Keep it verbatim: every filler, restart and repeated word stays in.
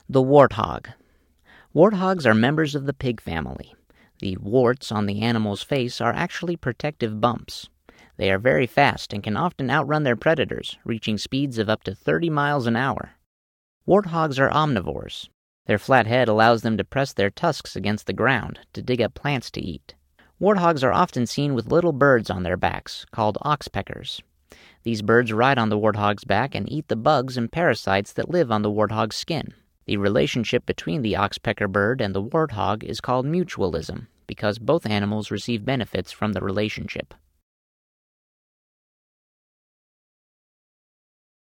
The warthog. Warthogs are members of the pig family. The warts on the animal's face are actually protective bumps. They are very fast and can often outrun their predators, reaching speeds of up to thirty miles an hour. Warthogs are omnivores. Their flat head allows them to press their tusks against the ground to dig up plants to eat. Warthogs are often seen with little birds on their backs, called oxpeckers. These birds ride on the warthog's back and eat the bugs and parasites that live on the warthog's skin. The relationship between the oxpecker bird and the warthog is called mutualism, because both animals receive benefits from the relationship.